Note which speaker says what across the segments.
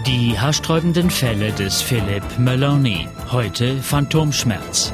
Speaker 1: Die haarsträubenden Fälle des Philippe Meloni. Heute Phantomschmerz.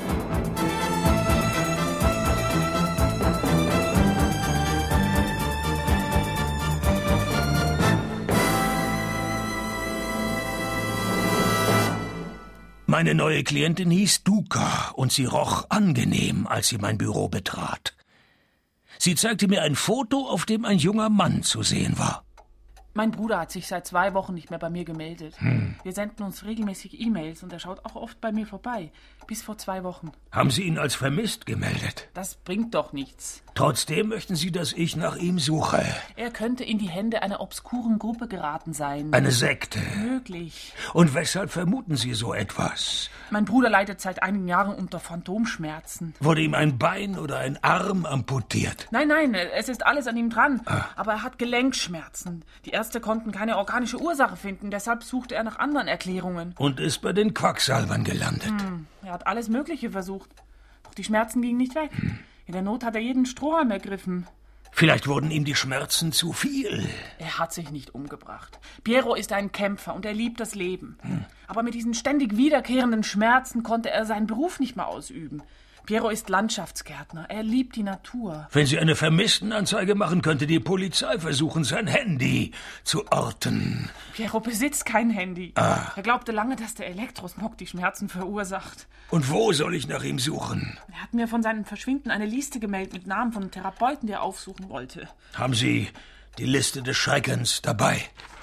Speaker 2: Meine neue Klientin hieß Duka und sie roch angenehm, als sie mein Büro betrat. Sie zeigte mir ein Foto, auf dem ein junger Mann zu sehen war.
Speaker 3: Mein Bruder hat sich seit 2 Wochen nicht mehr bei mir gemeldet. Wir senden uns regelmäßig E-Mails und er schaut auch oft bei mir vorbei. Bis vor 2 Wochen.
Speaker 2: Haben Sie ihn als vermisst gemeldet?
Speaker 3: Das bringt doch nichts.
Speaker 2: Trotzdem möchten Sie, dass ich nach ihm suche.
Speaker 3: Er könnte in die Hände einer obskuren Gruppe geraten sein.
Speaker 2: Eine Sekte?
Speaker 3: Möglich.
Speaker 2: Und weshalb vermuten Sie so etwas?
Speaker 3: Mein Bruder leidet seit einigen Jahren unter Phantomschmerzen.
Speaker 2: Wurde ihm ein Bein oder ein Arm amputiert?
Speaker 3: Nein, es ist alles an ihm dran. Aber er hat Gelenkschmerzen. Die Ärzte konnten keine organische Ursache finden, deshalb suchte er nach anderen Erklärungen.
Speaker 2: Und ist bei den Quacksalbern gelandet?
Speaker 3: Er hat alles Mögliche versucht. Doch die Schmerzen gingen nicht weg. In der Not hat er jeden Strohhalm ergriffen.
Speaker 2: Vielleicht wurden ihm die Schmerzen zu viel.
Speaker 3: Er hat sich nicht umgebracht. Piero ist ein Kämpfer und er liebt das Leben. Aber mit diesen ständig wiederkehrenden Schmerzen konnte er seinen Beruf nicht mehr ausüben. Piero ist Landschaftsgärtner. Er liebt die Natur.
Speaker 2: Wenn Sie eine Vermisstenanzeige machen, könnte die Polizei versuchen, sein Handy zu orten.
Speaker 3: Piero besitzt kein Handy. Er glaubte lange, dass der Elektrosmog die Schmerzen verursacht.
Speaker 2: Und wo soll ich nach ihm suchen?
Speaker 3: Er hat mir von seinem Verschwinden eine Liste gemeldet mit Namen von Therapeuten, die er aufsuchen wollte.
Speaker 2: Haben Sie die Liste des Schreckens dabei?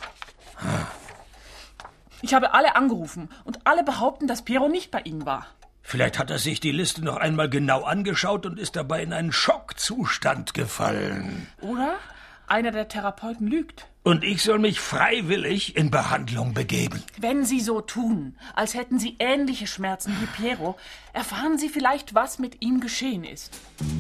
Speaker 3: Ich habe alle angerufen und alle behaupten, dass Piero nicht bei ihnen war.
Speaker 2: Vielleicht hat er sich die Liste noch einmal genau angeschaut und ist dabei in einen Schockzustand gefallen.
Speaker 3: Oder einer der Therapeuten lügt.
Speaker 2: Und ich soll mich freiwillig in Behandlung begeben.
Speaker 3: Wenn Sie so tun, als hätten Sie ähnliche Schmerzen wie Piero, erfahren Sie vielleicht, was mit ihm geschehen ist.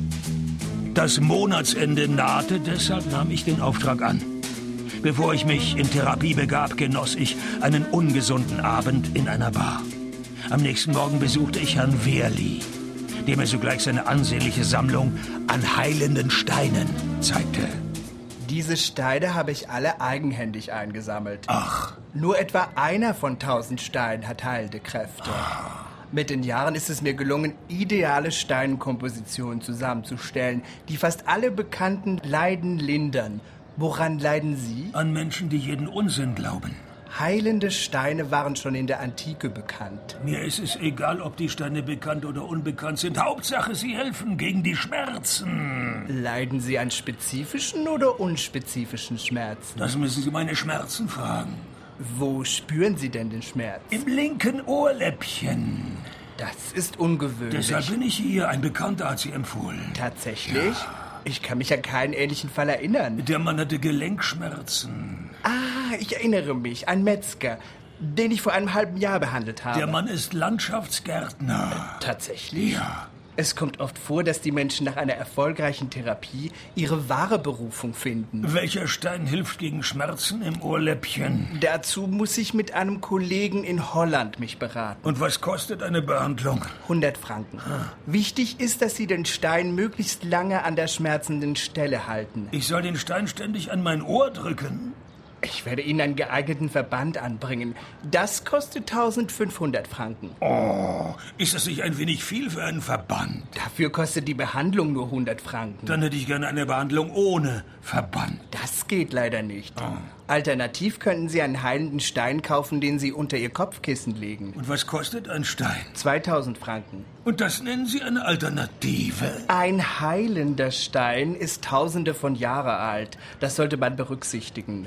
Speaker 2: Das Monatsende nahte, deshalb nahm ich den Auftrag an. Bevor ich mich in Therapie begab, genoss ich einen ungesunden Abend in einer Bar. Am nächsten Morgen besuchte ich Herrn Wehrli, der mir sogleich seine ansehnliche Sammlung an heilenden Steinen zeigte.
Speaker 4: Diese Steine habe ich alle eigenhändig eingesammelt.
Speaker 2: Ach.
Speaker 4: Nur etwa einer von 1000 Steinen hat heilende Kräfte. Mit den Jahren ist es mir gelungen, ideale Steinkompositionen zusammenzustellen, die fast alle bekannten Leiden lindern. Woran leiden Sie?
Speaker 2: An Menschen, die jeden Unsinn glauben.
Speaker 4: Heilende Steine waren schon in der Antike bekannt.
Speaker 2: Mir ist es egal, ob die Steine bekannt oder unbekannt sind. Hauptsache, sie helfen gegen die Schmerzen.
Speaker 4: Leiden Sie an spezifischen oder unspezifischen Schmerzen?
Speaker 2: Das müssen Sie meine Schmerzen fragen.
Speaker 4: Wo spüren Sie denn den Schmerz?
Speaker 2: Im linken Ohrläppchen.
Speaker 4: Das ist ungewöhnlich.
Speaker 2: Deshalb bin ich hier. Ein Bekannter hat Sie empfohlen.
Speaker 4: Tatsächlich? Ja. Ich kann mich an keinen ähnlichen Fall erinnern.
Speaker 2: Der Mann hatte Gelenkschmerzen.
Speaker 4: Ich erinnere mich. Ein Metzger, den ich vor einem halben Jahr behandelt habe.
Speaker 2: Der Mann ist Landschaftsgärtner.
Speaker 4: Tatsächlich?
Speaker 2: Ja.
Speaker 4: Es kommt oft vor, dass die Menschen nach einer erfolgreichen Therapie ihre wahre Berufung finden.
Speaker 2: Welcher Stein hilft gegen Schmerzen im Ohrläppchen?
Speaker 4: Dazu muss ich mit einem Kollegen in Holland mich beraten.
Speaker 2: Und was kostet eine Behandlung?
Speaker 4: 100 Franken. Wichtig ist, dass Sie den Stein möglichst lange an der schmerzenden Stelle halten.
Speaker 2: Ich soll den Stein ständig an mein Ohr drücken?
Speaker 4: Ich werde Ihnen einen geeigneten Verband anbringen. Das kostet 1500 Franken.
Speaker 2: Oh, ist das nicht ein wenig viel für einen Verband?
Speaker 4: Dafür kostet die Behandlung nur 100 Franken.
Speaker 2: Dann hätte ich gerne eine Behandlung ohne Verband.
Speaker 4: Das geht leider nicht. Alternativ könnten Sie einen heilenden Stein kaufen, den Sie unter Ihr Kopfkissen legen.
Speaker 2: Und was kostet ein Stein?
Speaker 4: 2000 Franken.
Speaker 2: Und das nennen Sie eine Alternative?
Speaker 4: Ein heilender Stein ist Tausende von Jahren alt. Das sollte man berücksichtigen.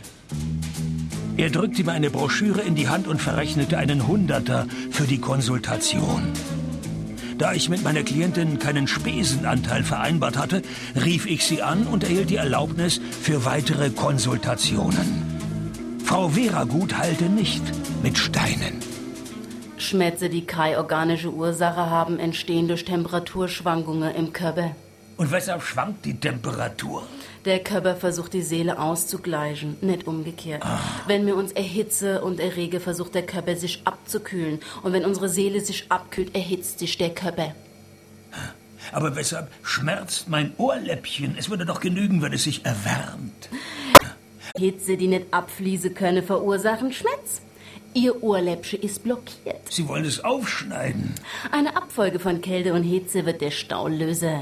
Speaker 2: Er drückte mir eine Broschüre in die Hand und verrechnete einen Hunderter für die Konsultation. Da ich mit meiner Klientin keinen Spesenanteil vereinbart hatte, rief ich sie an und erhielt die Erlaubnis für weitere Konsultationen. Frau Veragut heilte nicht mit Steinen.
Speaker 5: Schmerzen, die keine organische Ursache haben, entstehen durch Temperaturschwankungen im Körper.
Speaker 2: Und weshalb schwankt die Temperatur?
Speaker 5: Der Körper versucht, die Seele auszugleichen, nicht umgekehrt. Wenn wir uns erhitzen und erregen, versucht der Körper, sich abzukühlen. Und wenn unsere Seele sich abkühlt, erhitzt sich der Körper.
Speaker 2: Aber weshalb schmerzt mein Ohrläppchen? Es würde doch genügen, wenn es sich erwärmt.
Speaker 5: Hitze, die nicht abfließen können, verursachen Schmerz. Ihr Ohrläppchen ist blockiert.
Speaker 2: Sie wollen es aufschneiden.
Speaker 5: Eine Abfolge von Kälte und Hitze wird der Stau lösen.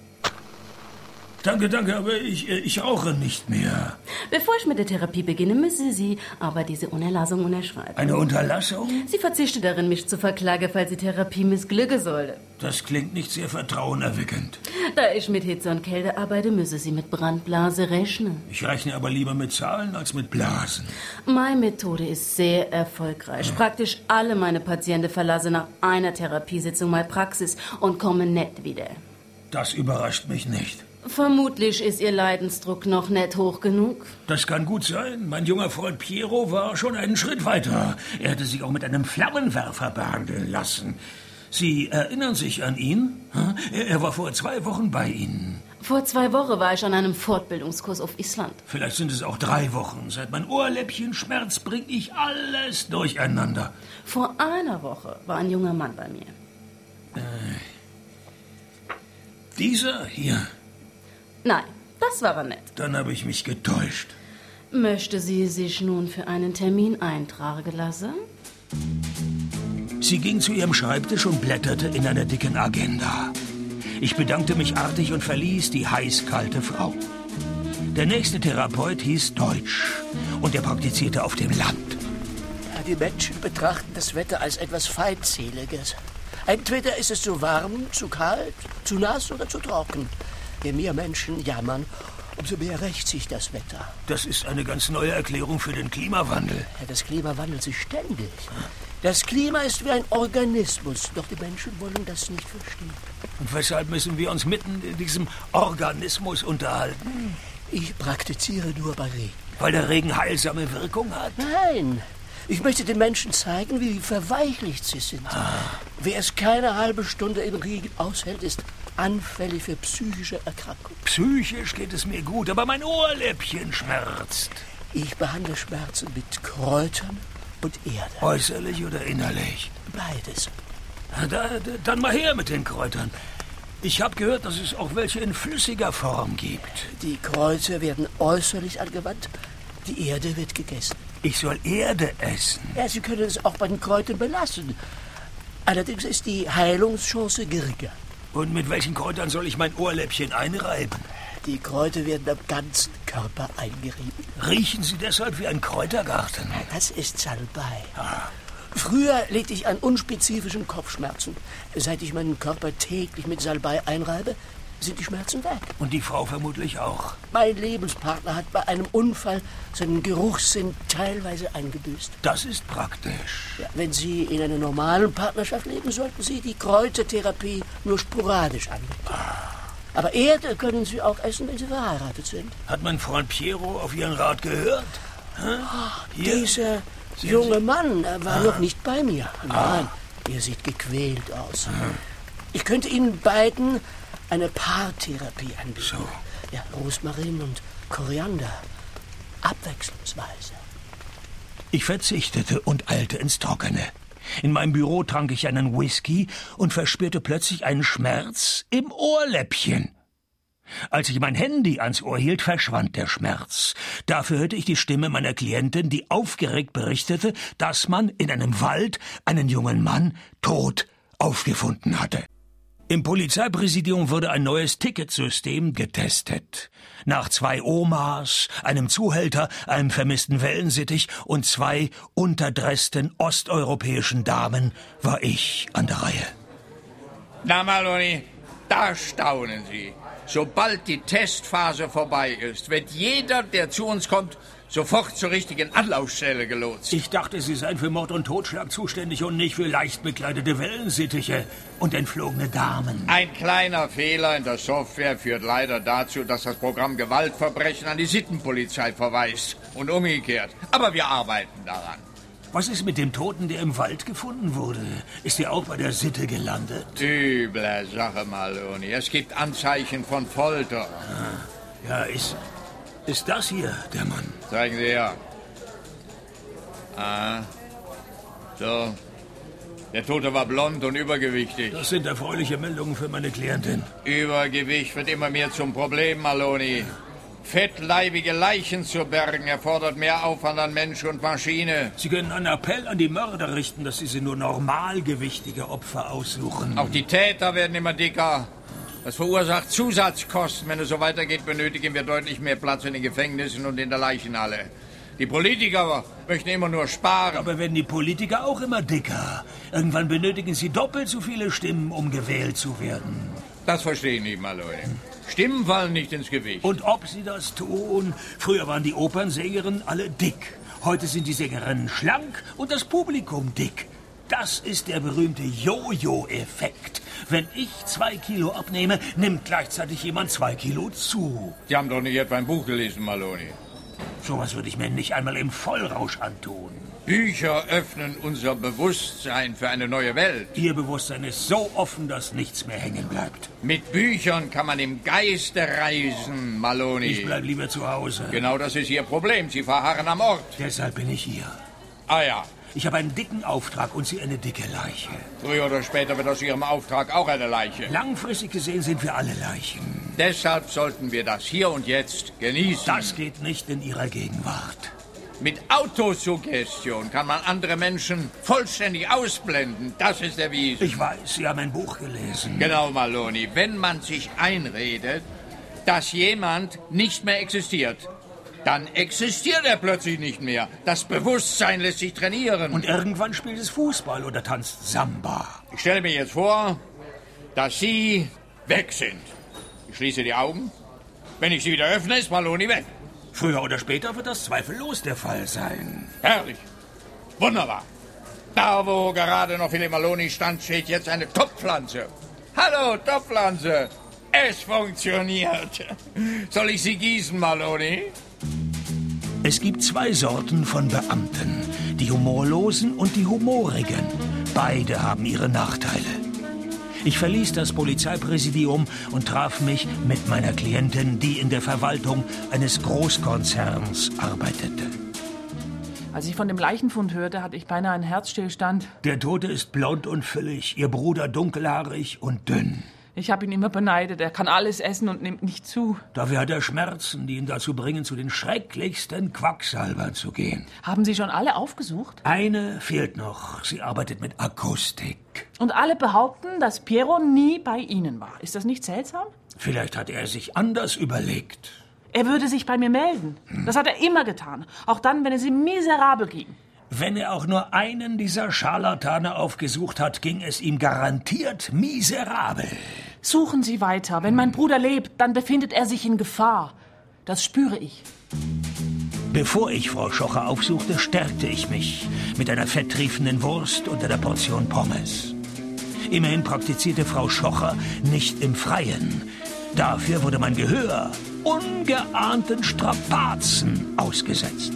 Speaker 2: Danke, aber ich rauche nicht mehr.
Speaker 5: Bevor ich mit der Therapie beginne, müssen Sie aber diese Unterlassung unterschreiben.
Speaker 2: Eine Unterlassung?
Speaker 5: Sie verzichtet darin, mich zu verklagen, falls die Therapie missglücken sollte.
Speaker 2: Das klingt nicht sehr vertrauenerweckend.
Speaker 5: Da ich mit Hitze und Kälte arbeite, müssen Sie mit Brandblase rechnen.
Speaker 2: Ich rechne aber lieber mit Zahlen als mit Blasen.
Speaker 5: Meine Methode ist sehr erfolgreich. Praktisch alle meine Patienten verlassen nach einer Therapiesitzung meine Praxis und kommen nicht wieder.
Speaker 2: Das überrascht mich nicht.
Speaker 5: Vermutlich ist Ihr Leidensdruck noch nicht hoch genug.
Speaker 2: Das kann gut sein. Mein junger Freund Piero war schon einen Schritt weiter. Er hatte sich auch mit einem Flammenwerfer behandeln lassen. Sie erinnern sich an ihn? Er war vor 2 Wochen bei Ihnen.
Speaker 5: Vor 2 Wochen war ich an einem Fortbildungskurs auf Island.
Speaker 2: Vielleicht sind es auch 3 Wochen. Seit mein Ohrläppchen schmerzt, bringe ich alles durcheinander.
Speaker 5: Vor einer Woche war ein junger Mann bei mir.
Speaker 2: Dieser hier?
Speaker 5: Nein, das war er nicht.
Speaker 2: Dann habe ich mich getäuscht.
Speaker 5: Möchte sie sich nun für einen Termin eintragen lassen?
Speaker 2: Sie ging zu ihrem Schreibtisch und blätterte in einer dicken Agenda. Ich bedankte mich artig und verließ die heiß-kalte Frau. Der nächste Therapeut hieß Deutsch und er praktizierte auf dem Land.
Speaker 6: Ja, die Menschen betrachten das Wetter als etwas Feindseliges. Entweder ist es zu warm, zu kalt, zu nass oder zu trocken. Je mehr Menschen jammern, umso mehr rächt sich das Wetter.
Speaker 2: Das ist eine ganz neue Erklärung für den Klimawandel.
Speaker 6: Ja, das Klima wandelt sich ständig. Das Klima ist wie ein Organismus, doch die Menschen wollen das nicht verstehen.
Speaker 2: Und weshalb müssen wir uns mitten in diesem Organismus unterhalten?
Speaker 6: Ich praktiziere nur bei Regen.
Speaker 2: Weil der Regen heilsame Wirkung hat?
Speaker 6: Nein, ich möchte den Menschen zeigen, wie verweichlicht sie sind. Wer es keine halbe Stunde im Regen aushält, ist anfällig für psychische Erkrankungen.
Speaker 2: Psychisch geht es mir gut, aber mein Ohrläppchen schmerzt.
Speaker 6: Ich behandle Schmerzen mit Kräutern und Erde.
Speaker 2: Äußerlich oder innerlich?
Speaker 6: Beides.
Speaker 2: Dann mal her mit den Kräutern. Ich habe gehört, dass es auch welche in flüssiger Form gibt.
Speaker 6: Die Kräuter werden äußerlich angewandt, die Erde wird gegessen.
Speaker 2: Ich soll Erde essen?
Speaker 6: Ja, Sie können es auch bei den Kräutern belassen. Allerdings ist die Heilungschance geringer.
Speaker 2: Und mit welchen Kräutern soll ich mein Ohrläppchen einreiben?
Speaker 6: Die Kräuter werden am ganzen Körper eingerieben.
Speaker 2: Riechen sie deshalb wie ein Kräutergarten?
Speaker 6: Das ist Salbei. Früher litt ich an unspezifischen Kopfschmerzen. Seit ich meinen Körper täglich mit Salbei einreibe, sind die Schmerzen weg.
Speaker 2: Und die Frau vermutlich auch.
Speaker 6: Mein Lebenspartner hat bei einem Unfall seinen Geruchssinn teilweise eingebüßt.
Speaker 2: Das ist praktisch.
Speaker 6: Ja, wenn Sie in einer normalen Partnerschaft leben, sollten Sie die Kräutertherapie nur sporadisch anwenden. Aber Erde können Sie auch essen, wenn Sie verheiratet sind.
Speaker 2: Hat mein Freund Piero auf Ihren Rat gehört?
Speaker 6: Dieser junge Mann war noch nicht bei mir. Nein, er sieht gequält aus. Ich könnte Ihnen beiden eine Paartherapie anbieten.
Speaker 2: So.
Speaker 6: Ja, Rosmarin und Koriander. Abwechslungsweise.
Speaker 2: Ich verzichtete und eilte ins Trockene. In meinem Büro trank ich einen Whisky und verspürte plötzlich einen Schmerz im Ohrläppchen. Als ich mein Handy ans Ohr hielt, verschwand der Schmerz. Dafür hörte ich die Stimme meiner Klientin, die aufgeregt berichtete, dass man in einem Wald einen jungen Mann tot aufgefunden hatte. Im Polizeipräsidium wurde ein neues Ticketsystem getestet. Nach 2 Omas, einem Zuhälter, einem vermissten Wellensittich und 2 unterdressten osteuropäischen Damen war ich an der Reihe.
Speaker 7: Na, Maloney, da staunen Sie. Sobald die Testphase vorbei ist, wird jeder, der zu uns kommt, sofort zur richtigen Anlaufstelle gelotst.
Speaker 2: Ich dachte, Sie seien für Mord und Totschlag zuständig und nicht für leicht bekleidete Wellensittiche und entflogene Damen.
Speaker 7: Ein kleiner Fehler in der Software führt leider dazu, dass das Programm Gewaltverbrechen an die Sittenpolizei verweist und umgekehrt. Aber wir arbeiten daran.
Speaker 2: Was ist mit dem Toten, der im Wald gefunden wurde? Ist er auch bei der Sitte gelandet?
Speaker 7: Üble Sache, Maloney. Es gibt Anzeichen von Folter.
Speaker 2: Ja, ist das hier der Mann?
Speaker 7: Zeigen Sie her. So. Der Tote war blond und übergewichtig.
Speaker 2: Das sind erfreuliche Meldungen für meine Klientin.
Speaker 7: Übergewicht wird immer mehr zum Problem, Maloney. Fettleibige Leichen zu bergen erfordert mehr Aufwand an Mensch und Maschine.
Speaker 2: Sie können einen Appell an die Mörder richten, dass sie nur normalgewichtige Opfer aussuchen.
Speaker 7: Auch die Täter werden immer dicker. Das verursacht Zusatzkosten. Wenn es so weitergeht, benötigen wir deutlich mehr Platz in den Gefängnissen und in der Leichenhalle. Die Politiker möchten immer nur sparen.
Speaker 2: Aber werden die Politiker auch immer dicker? Irgendwann benötigen sie doppelt so viele Stimmen, um gewählt zu werden.
Speaker 7: Das verstehe ich nicht, Malloy. Stimmen fallen nicht ins Gewicht.
Speaker 2: Und ob sie das tun? Früher waren die Opernsängerinnen alle dick. Heute sind die Sängerinnen schlank und das Publikum dick. Das ist der berühmte Jojo-Effekt. Wenn ich 2 Kilo abnehme, nimmt gleichzeitig jemand 2 Kilo zu.
Speaker 7: Sie haben doch nicht etwa ein Buch gelesen, Maloney.
Speaker 2: Sowas würde ich mir nicht einmal im Vollrausch antun.
Speaker 7: Bücher öffnen unser Bewusstsein für eine neue Welt.
Speaker 2: Ihr Bewusstsein ist so offen, dass nichts mehr hängen bleibt.
Speaker 7: Mit Büchern kann man im Geiste reisen, Maloney.
Speaker 2: Ich bleib lieber zu Hause.
Speaker 7: Genau das ist Ihr Problem. Sie verharren am Ort.
Speaker 2: Deshalb bin ich hier.
Speaker 7: Ah ja.
Speaker 2: Ich habe einen dicken Auftrag und Sie eine dicke Leiche.
Speaker 7: Früher oder später wird aus Ihrem Auftrag auch eine Leiche.
Speaker 2: Langfristig gesehen sind wir alle Leichen.
Speaker 7: Deshalb sollten wir das hier und jetzt genießen.
Speaker 2: Das geht nicht in Ihrer Gegenwart.
Speaker 7: Mit Autosuggestion kann man andere Menschen vollständig ausblenden. Das ist erwiesen.
Speaker 2: Ich weiß, Sie haben ein Buch gelesen.
Speaker 7: Genau, Maloney. Wenn man sich einredet, dass jemand nicht mehr existiert, dann existiert er plötzlich nicht mehr. Das Bewusstsein lässt sich trainieren.
Speaker 2: Und irgendwann spielt es Fußball oder tanzt Samba.
Speaker 7: Ich stelle mir jetzt vor, dass Sie weg sind. Ich schließe die Augen. Wenn ich sie wieder öffne, ist Maloney weg.
Speaker 2: Früher oder später wird das zweifellos der Fall sein.
Speaker 7: Herrlich. Wunderbar. Da, wo gerade noch Philipp Maloney stand, steht jetzt eine Topfpflanze. Hallo, Topfpflanze. Es funktioniert. Soll ich sie gießen, Maloney?
Speaker 2: Es gibt 2 Sorten von Beamten. Die Humorlosen und die Humorigen. Beide haben ihre Nachteile. Ich verließ das Polizeipräsidium und traf mich mit meiner Klientin, die in der Verwaltung eines Großkonzerns arbeitete.
Speaker 3: Als ich von dem Leichenfund hörte, hatte ich beinahe einen Herzstillstand.
Speaker 2: Der Tote ist blond und füllig, ihr Bruder dunkelhaarig und dünn.
Speaker 3: Ich habe ihn immer beneidet. Er kann alles essen und nimmt nicht zu.
Speaker 2: Dafür hat er Schmerzen, die ihn dazu bringen, zu den schrecklichsten Quacksalbern zu gehen.
Speaker 3: Haben Sie schon alle aufgesucht?
Speaker 2: Eine fehlt noch. Sie arbeitet mit Akustik.
Speaker 3: Und alle behaupten, dass Piero nie bei Ihnen war. Ist das nicht seltsam?
Speaker 2: Vielleicht hat er sich anders überlegt.
Speaker 3: Er würde sich bei mir melden. Das hat er immer getan. Auch dann, wenn es ihm miserabel ging.
Speaker 2: Wenn er auch nur einen dieser Scharlatane aufgesucht hat, ging es ihm garantiert miserabel.
Speaker 3: Suchen Sie weiter. Wenn mein Bruder lebt, dann befindet er sich in Gefahr. Das spüre ich.
Speaker 2: Bevor ich Frau Schocher aufsuchte, stärkte ich mich mit einer fetttriefenden Wurst und einer Portion Pommes. Immerhin praktizierte Frau Schocher nicht im Freien. Dafür wurde mein Gehör ungeahnten Strapazen ausgesetzt.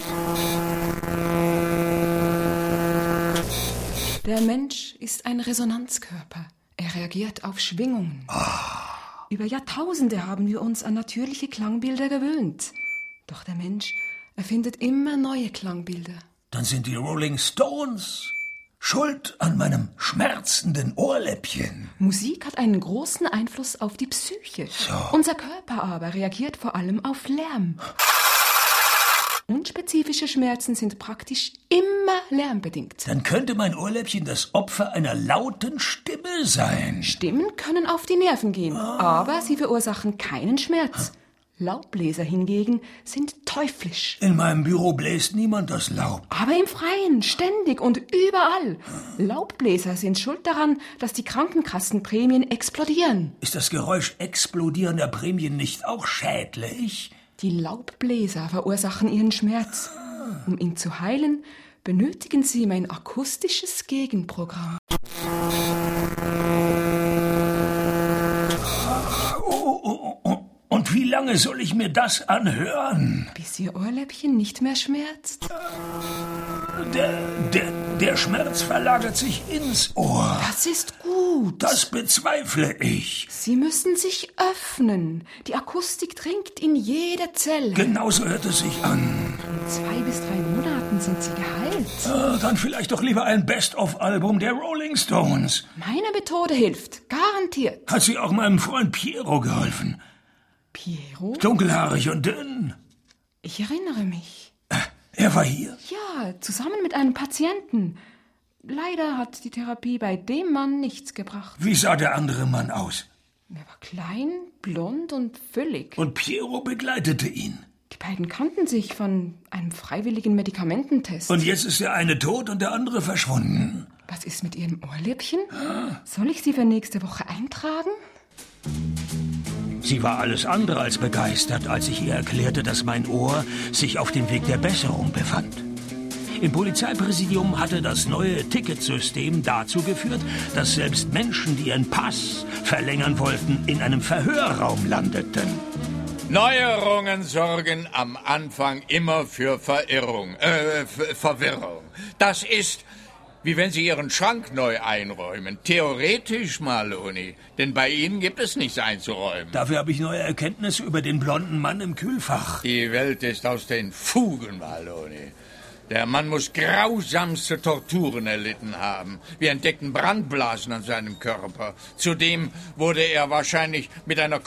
Speaker 8: Der Mensch ist ein Resonanzkörper. Er reagiert auf Schwingungen. Über Jahrtausende haben wir uns an natürliche Klangbilder gewöhnt. Doch der Mensch erfindet immer neue Klangbilder.
Speaker 2: Dann sind die Rolling Stones schuld an meinem schmerzenden Ohrläppchen.
Speaker 8: Musik hat einen großen Einfluss auf die Psyche.
Speaker 2: So.
Speaker 8: Unser Körper aber reagiert vor allem auf Lärm. Unspezifische Schmerzen sind praktisch immer lärmbedingt.
Speaker 2: Dann könnte mein Ohrläppchen das Opfer einer lauten Stimme sein.
Speaker 8: Stimmen können auf die Nerven gehen, aber sie verursachen keinen Schmerz. Laubbläser hingegen sind teuflisch.
Speaker 2: In meinem Büro bläst niemand das Laub.
Speaker 8: Aber im Freien, ständig und überall. Laubbläser sind schuld daran, dass die Krankenkassenprämien explodieren.
Speaker 2: Ist das Geräusch explodierender Prämien nicht auch schädlich?
Speaker 8: Die Laubbläser verursachen ihren Schmerz. Um ihn zu heilen, benötigen sie mein akustisches Gegenprogramm.
Speaker 2: Und wie lange soll ich mir das anhören?
Speaker 8: Bis Ihr Ohrläppchen nicht mehr schmerzt.
Speaker 2: Der Schmerz verlagert sich ins Ohr.
Speaker 8: Das ist gut.
Speaker 2: Das bezweifle ich.
Speaker 8: Sie müssen sich öffnen. Die Akustik dringt in jede Zelle.
Speaker 2: Genauso hört es sich an.
Speaker 8: In 2 bis 3 Monaten sind Sie geheilt.
Speaker 2: Dann vielleicht doch lieber ein Best-of-Album der Rolling Stones.
Speaker 8: Meine Methode hilft. Garantiert.
Speaker 2: Hat sie auch meinem Freund Piero geholfen?
Speaker 8: Piero?
Speaker 2: Dunkelhaarig und dünn.
Speaker 8: Ich erinnere mich.
Speaker 2: Er war hier?
Speaker 8: Ja, zusammen mit einem Patienten. Leider hat die Therapie bei dem Mann nichts gebracht.
Speaker 2: Wie sah der andere Mann aus?
Speaker 8: Er war klein, blond und füllig.
Speaker 2: Und Piero begleitete ihn.
Speaker 8: Die beiden kannten sich von einem freiwilligen Medikamententest.
Speaker 2: Und jetzt ist der eine tot und der andere verschwunden.
Speaker 8: Was ist mit Ihrem Ohrläppchen? Soll ich sie für nächste Woche eintragen?
Speaker 2: Sie war alles andere als begeistert, als ich ihr erklärte, dass mein Ohr sich auf dem Weg der Besserung befand. Im Polizeipräsidium hatte das neue Ticketsystem dazu geführt, dass selbst Menschen, die ihren Pass verlängern wollten, in einem Verhörraum landeten.
Speaker 7: Neuerungen sorgen am Anfang immer für Verwirrung. Das ist, wie wenn Sie Ihren Schrank neu einräumen. Theoretisch, Maloney. Denn bei Ihnen gibt es nichts einzuräumen.
Speaker 2: Dafür habe ich neue Erkenntnisse über den blonden Mann im Kühlfach.
Speaker 7: Die Welt ist aus den Fugen, Maloney. Der Mann muss grausamste Torturen erlitten haben. Wir entdeckten Brandblasen an seinem Körper. Zudem wurde er wahrscheinlich mit einer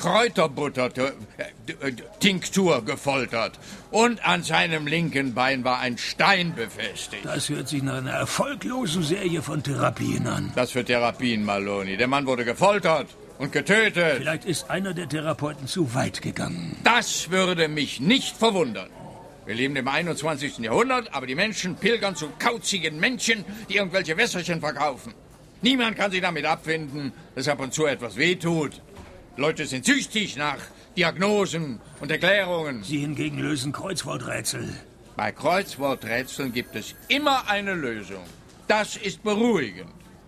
Speaker 7: Kräuterbutter-Tinktur gefoltert. Und an seinem linken Bein war ein Stein befestigt.
Speaker 2: Das hört sich nach einer erfolglosen Serie von Therapien an.
Speaker 7: Das für Therapien, Maloney. Der Mann wurde gefoltert und getötet.
Speaker 2: Vielleicht ist einer der Therapeuten zu weit gegangen.
Speaker 7: Das würde mich nicht verwundern. Wir leben im 21. Jahrhundert, aber die Menschen pilgern zu kauzigen Männchen, die irgendwelche Wässerchen verkaufen. Niemand kann sich damit abfinden, dass ab und zu etwas wehtut. Leute sind süchtig nach Diagnosen und Erklärungen.
Speaker 2: Sie hingegen lösen Kreuzworträtsel.
Speaker 7: Bei Kreuzworträtseln gibt es immer eine Lösung. Das ist beruhigend.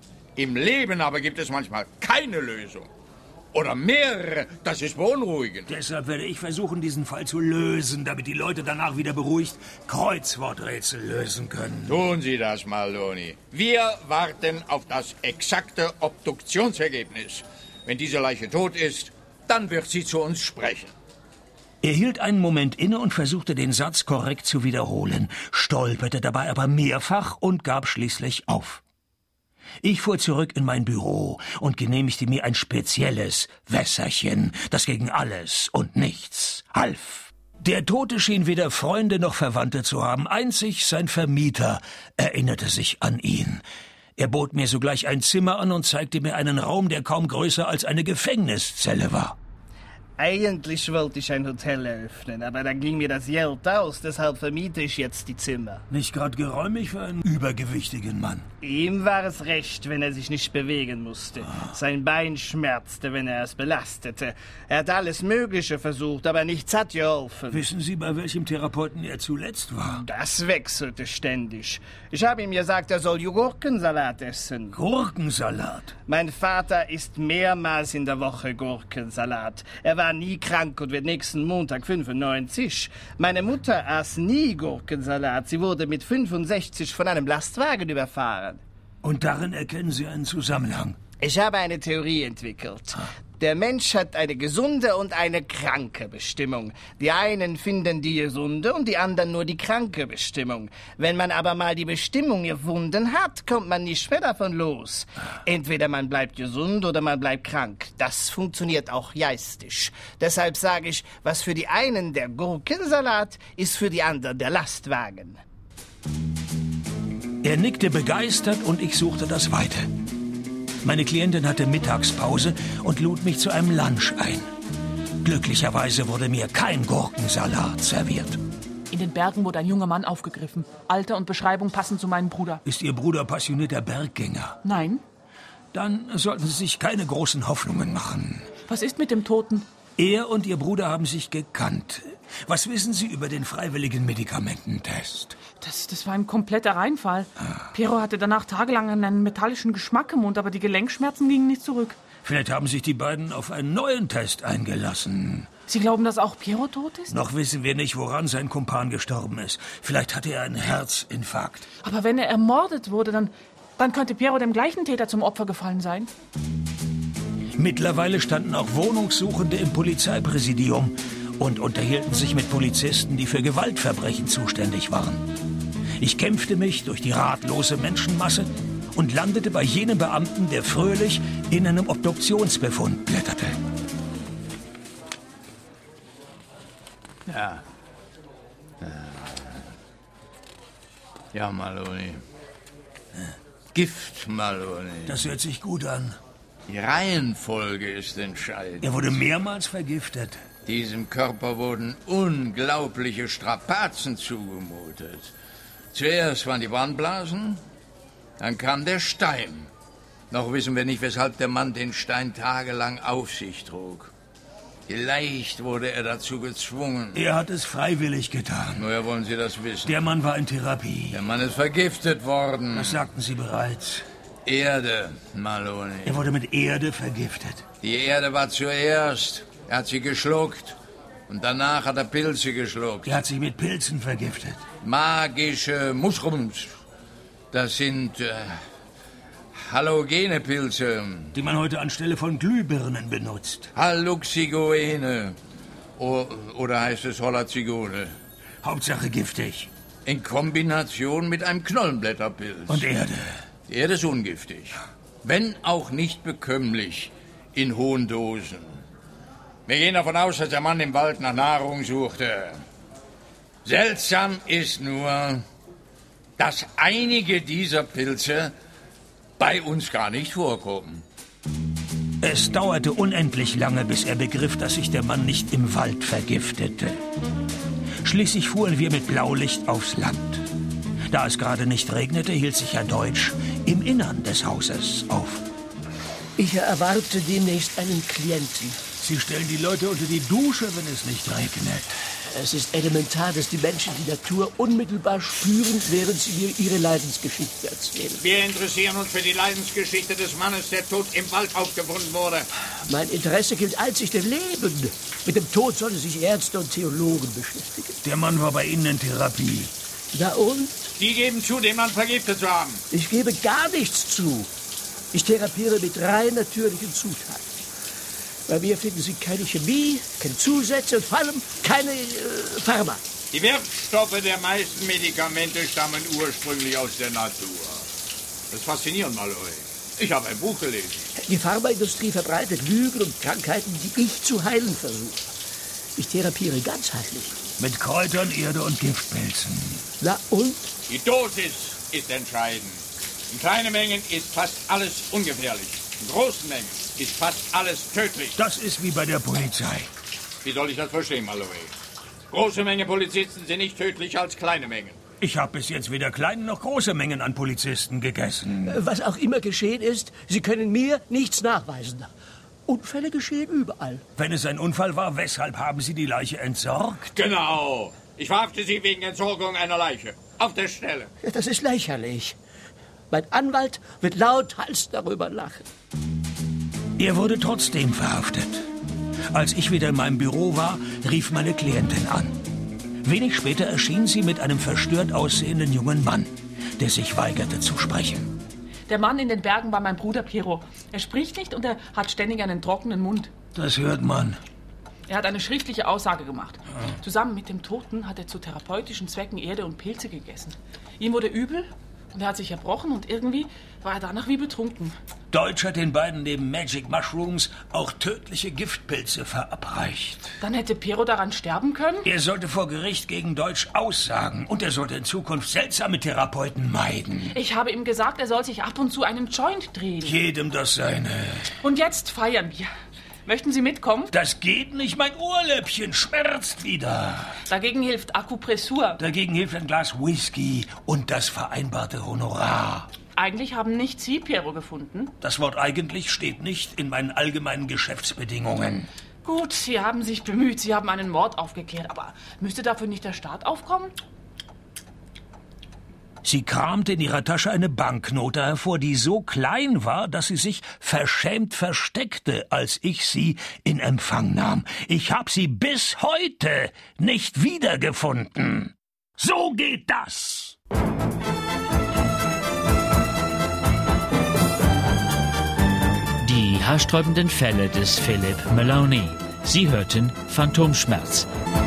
Speaker 7: Im Leben aber gibt es manchmal keine Lösung. Oder mehrere, das ist beunruhigend.
Speaker 2: Deshalb werde ich versuchen, diesen Fall zu lösen, damit die Leute danach wieder beruhigt Kreuzworträtsel lösen können.
Speaker 7: Tun Sie das, Maloney. Wir warten auf das exakte Obduktionsergebnis. Wenn diese Leiche tot ist, dann wird sie zu uns sprechen.
Speaker 2: Er hielt einen Moment inne und versuchte, den Satz korrekt zu wiederholen, stolperte dabei aber mehrfach und gab schließlich auf. Ich fuhr zurück in mein Büro und genehmigte mir ein spezielles Wässerchen, das gegen alles und nichts half. Der Tote schien weder Freunde noch Verwandte zu haben, einzig sein Vermieter erinnerte sich an ihn. Er bot mir sogleich ein Zimmer an und zeigte mir einen Raum, der kaum größer als eine Gefängniszelle war.
Speaker 4: Eigentlich wollte ich ein Hotel eröffnen, aber dann ging mir das Geld aus, deshalb vermiete ich jetzt die Zimmer.
Speaker 2: Nicht gerade geräumig für einen übergewichtigen Mann.
Speaker 4: Ihm war es recht, wenn er sich nicht bewegen musste. Sein Bein schmerzte, wenn er es belastete. Er hat alles Mögliche versucht, aber nichts hat geholfen.
Speaker 2: Wissen Sie, bei welchem Therapeuten er zuletzt war?
Speaker 4: Das wechselte ständig. Ich habe ihm gesagt, er soll Gurkensalat essen.
Speaker 2: Gurkensalat?
Speaker 4: Mein Vater isst mehrmals in der Woche Gurkensalat. Er war nie krank und wird nächsten Montag 95. Meine Mutter aß nie Gurkensalat. Sie wurde mit 65 von einem Lastwagen überfahren.
Speaker 2: Und darin erkennen Sie einen Zusammenhang?
Speaker 4: Ich habe eine Theorie entwickelt. Der Mensch hat eine gesunde und eine kranke Bestimmung. Die einen finden die gesunde und die anderen nur die kranke Bestimmung. Wenn man aber mal die Bestimmung gefunden hat, kommt man nicht mehr davon los. Entweder man bleibt gesund oder man bleibt krank. Das funktioniert auch geistig. Deshalb sage ich, was für die einen der Gurkensalat ist, für die anderen der Lastwagen.
Speaker 2: Er nickte begeistert und ich suchte das Weite. Meine Klientin hatte Mittagspause und lud mich zu einem Lunch ein. Glücklicherweise wurde mir kein Gurkensalat serviert.
Speaker 3: In den Bergen wurde ein junger Mann aufgegriffen. Alter und Beschreibung passen zu meinem Bruder.
Speaker 2: Ist Ihr Bruder passionierter Berggänger?
Speaker 3: Nein.
Speaker 2: Dann sollten Sie sich keine großen Hoffnungen machen.
Speaker 3: Was ist mit dem Toten?
Speaker 2: Er und Ihr Bruder haben sich gekannt. Was wissen Sie über den freiwilligen Medikamententest?
Speaker 3: Das war ein kompletter Reinfall. Piero hatte danach tagelang einen metallischen Geschmack im Mund, aber die Gelenkschmerzen gingen nicht zurück.
Speaker 2: Vielleicht haben sich die beiden auf einen neuen Test eingelassen.
Speaker 3: Sie glauben, dass auch Piero tot ist?
Speaker 2: Noch wissen wir nicht, woran sein Kumpan gestorben ist. Vielleicht hatte er einen Herzinfarkt.
Speaker 3: Aber wenn er ermordet wurde, dann könnte Piero dem gleichen Täter zum Opfer gefallen sein.
Speaker 2: Mittlerweile standen auch Wohnungssuchende im Polizeipräsidium und unterhielten sich mit Polizisten, die für Gewaltverbrechen zuständig waren. Ich kämpfte mich durch die ratlose Menschenmasse und landete bei jenem Beamten, der fröhlich in einem Obduktionsbefund blätterte.
Speaker 7: Ja. Ja, Maloney. Gift, Maloney.
Speaker 2: Das hört sich gut an.
Speaker 7: Die Reihenfolge ist entscheidend.
Speaker 2: Er wurde mehrmals vergiftet.
Speaker 7: Diesem Körper wurden unglaubliche Strapazen zugemutet. Zuerst waren die Brandblasen, dann kam der Stein. Noch wissen wir nicht, weshalb der Mann den Stein tagelang auf sich trug. Vielleicht wurde er dazu gezwungen.
Speaker 2: Er hat es freiwillig getan.
Speaker 7: Woher wollen Sie das wissen?
Speaker 2: Der Mann war in Therapie.
Speaker 7: Der Mann ist vergiftet worden.
Speaker 2: Das sagten Sie bereits.
Speaker 7: Erde, Maloney.
Speaker 2: Er wurde mit Erde vergiftet.
Speaker 7: Die Erde war zuerst. Er hat sie geschluckt. Und danach hat er Pilze geschluckt.
Speaker 2: Er hat sich mit Pilzen vergiftet.
Speaker 7: Magische Mushrooms. Das sind halogene Pilze.
Speaker 2: Die man heute anstelle von Glühbirnen benutzt.
Speaker 7: Halluxigone. Oder heißt es Holazigone?
Speaker 2: Hauptsache giftig.
Speaker 7: In Kombination mit einem Knollenblätterpilz.
Speaker 2: Und Erde.
Speaker 7: Die Erde ist ungiftig. Wenn auch nicht bekömmlich. In hohen Dosen. Wir gehen davon aus, dass der Mann im Wald nach Nahrung suchte. Seltsam ist nur, dass einige dieser Pilze bei uns gar nicht vorkommen.
Speaker 2: Es dauerte unendlich lange, bis er begriff, dass sich der Mann nicht im Wald vergiftete. Schließlich fuhren wir mit Blaulicht aufs Land. Da es gerade nicht regnete, hielt sich Herr Deutsch im Innern des Hauses auf.
Speaker 6: Ich erwarte demnächst einen Klienten.
Speaker 2: Sie stellen die Leute unter die Dusche, wenn es nicht regnet.
Speaker 6: Es ist elementar, dass die Menschen die Natur unmittelbar spüren, während sie mir ihre Leidensgeschichte erzählen.
Speaker 7: Wir interessieren uns für die Leidensgeschichte des Mannes, der tot im Wald aufgefunden wurde.
Speaker 6: Mein Interesse gilt einzig dem Leben. Mit dem Tod sollen sich Ärzte und Theologen beschäftigen.
Speaker 2: Der Mann war bei Ihnen in Therapie.
Speaker 6: Na und?
Speaker 7: Die geben zu, den Mann vergiftet zu haben.
Speaker 6: Ich gebe gar nichts zu. Ich therapiere mit rein natürlichen Zutaten. Bei mir finden Sie keine Chemie, keine Zusätze und vor allem keine Pharma.
Speaker 7: Die Wirkstoffe der meisten Medikamente stammen ursprünglich aus der Natur. Das ist faszinierend, Malloy. Ich habe ein Buch gelesen.
Speaker 6: Die Pharmaindustrie verbreitet Lügen und Krankheiten, die ich zu heilen versuche. Ich therapiere ganzheitlich.
Speaker 2: Mit Kräutern, Erde und Giftpilzen.
Speaker 6: Na und?
Speaker 7: Die Dosis ist entscheidend. In kleinen Mengen ist fast alles ungefährlich. In großen Mengen ist fast alles tödlich.
Speaker 2: Das ist wie bei der Polizei.
Speaker 7: Wie soll ich das verstehen, Malloy? Große Mengen Polizisten sind nicht tödlicher als kleine Mengen.
Speaker 2: Ich habe bis jetzt weder kleine noch große Mengen an Polizisten gegessen.
Speaker 6: Was auch immer geschehen ist, Sie können mir nichts nachweisen. Unfälle geschehen überall.
Speaker 2: Wenn es ein Unfall war, weshalb haben Sie die Leiche entsorgt?
Speaker 7: Genau. Ich verhafte Sie wegen Entsorgung einer Leiche. Auf der Stelle.
Speaker 6: Ja, das ist lächerlich. Mein Anwalt wird lauthals darüber lachen.
Speaker 2: Er wurde trotzdem verhaftet. Als ich wieder in meinem Büro war, rief meine Klientin an. Wenig später erschien sie mit einem verstört aussehenden jungen Mann, der sich weigerte zu sprechen.
Speaker 3: Der Mann in den Bergen war mein Bruder Piero. Er spricht nicht und er hat ständig einen trockenen Mund.
Speaker 2: Das hört man.
Speaker 3: Er hat eine schriftliche Aussage gemacht. Zusammen mit dem Toten hat er zu therapeutischen Zwecken Erde und Pilze gegessen. Ihm wurde übel und er hat sich erbrochen und irgendwie war er danach wie betrunken.
Speaker 2: Deutsch hat den beiden neben Magic Mushrooms auch tödliche Giftpilze verabreicht.
Speaker 3: Dann hätte Piero daran sterben können?
Speaker 2: Er sollte vor Gericht gegen Deutsch aussagen und er sollte in Zukunft seltsame Therapeuten meiden.
Speaker 3: Ich habe ihm gesagt, er soll sich ab und zu einen Joint drehen.
Speaker 2: Jedem das seine.
Speaker 3: Und jetzt feiern wir. Möchten Sie mitkommen?
Speaker 2: Das geht nicht, mein Ohrläppchen schmerzt wieder.
Speaker 3: Dagegen hilft Akupressur.
Speaker 2: Dagegen hilft ein Glas Whisky und das vereinbarte Honorar.
Speaker 3: Eigentlich haben nicht Sie Piero gefunden.
Speaker 2: Das Wort eigentlich steht nicht in meinen allgemeinen Geschäftsbedingungen.
Speaker 3: Gut, Sie haben sich bemüht, Sie haben einen Mord aufgeklärt, aber müsste dafür nicht der Staat aufkommen?
Speaker 2: Sie kramte in ihrer Tasche eine Banknote hervor, die so klein war, dass sie sich verschämt versteckte, als ich sie in Empfang nahm. Ich habe sie bis heute nicht wiedergefunden. So geht das!
Speaker 1: Die haarsträubenden Fälle des Philip Maloney. Sie hörten Phantomschmerz.